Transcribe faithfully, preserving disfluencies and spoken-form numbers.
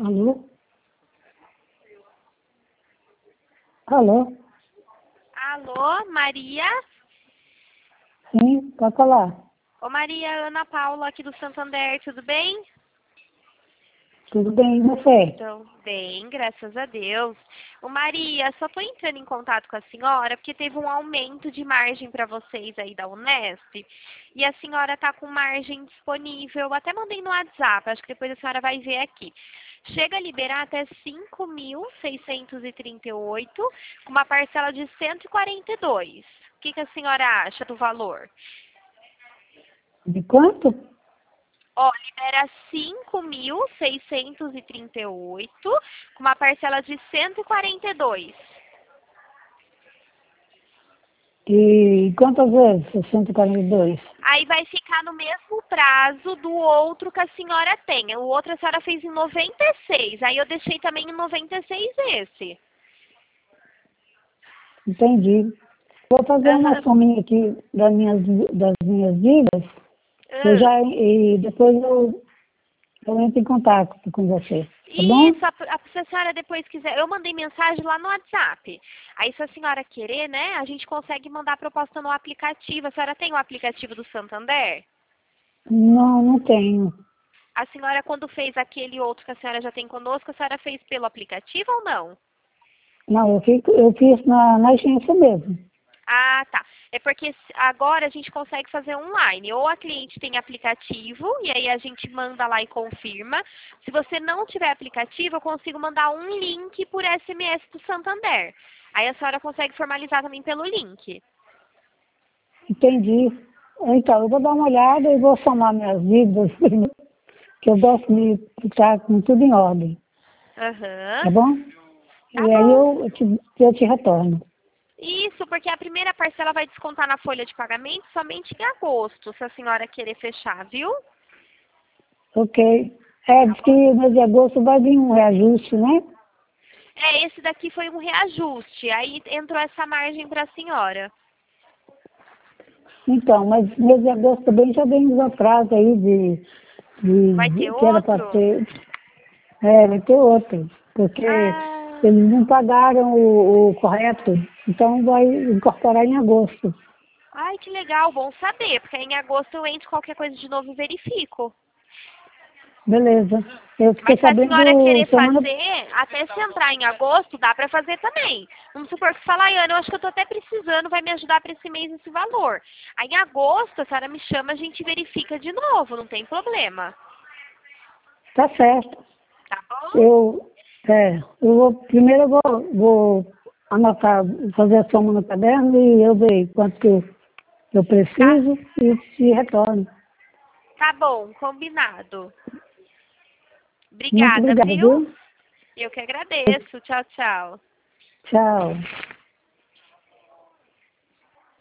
Alô? Alô? Alô, Maria? Sim, pode falar. Ô Maria, Ana Paula aqui do Santander, tudo bem? Tudo bem, e você? Então, bem, graças a Deus. Ô Maria, só tô entrando em contato com a senhora porque teve um aumento de margem para vocês aí da Unesp e a senhora tá com margem disponível. Eu até mandei no WhatsApp, acho que depois a senhora vai ver aqui. Chega a liberar até cinco mil seiscentos e trinta e oito, com uma parcela de cento e quarenta e dois. O que, que a senhora acha do valor? De quanto? Ó, libera cinco mil seiscentos e trinta e oito, com uma parcela de cento e quarenta e dois. E quantas vezes? cento e quarenta e dois. Aí vai ficar no mesmo prazo do outro que a senhora tem. O outro a senhora fez em noventa e seis, aí eu deixei também em noventa e seis esse. Entendi. Vou fazer uma Aham. sominha aqui das minhas, das minhas dívidas. Eu Ah. já, e depois eu, eu entro em contato com você, tá bom? Isso, a, a, se a senhora depois quiser, eu mandei mensagem lá no WhatsApp. Aí se a senhora querer, né, a gente consegue mandar a proposta no aplicativo. A senhora tem o aplicativo do Santander? Não, não tenho. A senhora, quando fez aquele outro que a senhora já tem conosco, a senhora fez pelo aplicativo ou não? Não, eu, fico, eu fiz na, na agência mesmo. Ah, tá. É porque s- agora a gente consegue fazer online. Ou a cliente tem aplicativo, e aí a gente manda lá e confirma. Se você não tiver aplicativo, eu consigo mandar um link por S M S do Santander. Aí a senhora consegue formalizar também pelo link. Entendi. Então, eu vou dar uma olhada e vou somar minhas dívidas, que eu gosto de ficar com tudo em ordem, tá Aham. bom? Tá E aí bom. eu, eu, te, eu te retorno. Isso, porque a primeira parcela vai descontar na folha de pagamento somente em agosto, se a senhora querer fechar, viu? Ok. É, diz que no mês de agosto vai vir um reajuste, né? É, esse daqui foi um reajuste. Aí entrou essa margem para a senhora. Então, mas no mês de agosto também já vem os atrasos aí de, de, Vai ter de- que era para outro? ter. É, vai ter outro. Porque Ah, eles não pagaram o, o correto, então vai incorporar em agosto. ai, que legal, bom saber, porque em agosto eu entro qualquer coisa de novo e verifico. Beleza. Eu fiquei Mas se a senhora sabendo querer semana. fazer, até se entrar em agosto, dá para fazer também. Vamos supor que você fala, Ana, eu acho que eu tô até precisando, vai me ajudar para esse mês esse valor. Aí em agosto, a senhora me chama, a gente verifica de novo, não tem problema. Tá certo. Tá bom? Eu, é, eu vou, primeiro eu vou, vou anotar, fazer a soma no caderno e eu ver quanto que eu, eu Tá, preciso e te retorno. tá bom, combinado. Muito Obrigada, obrigada, viu? viu? Eu que agradeço. Tchau, tchau. Tchau.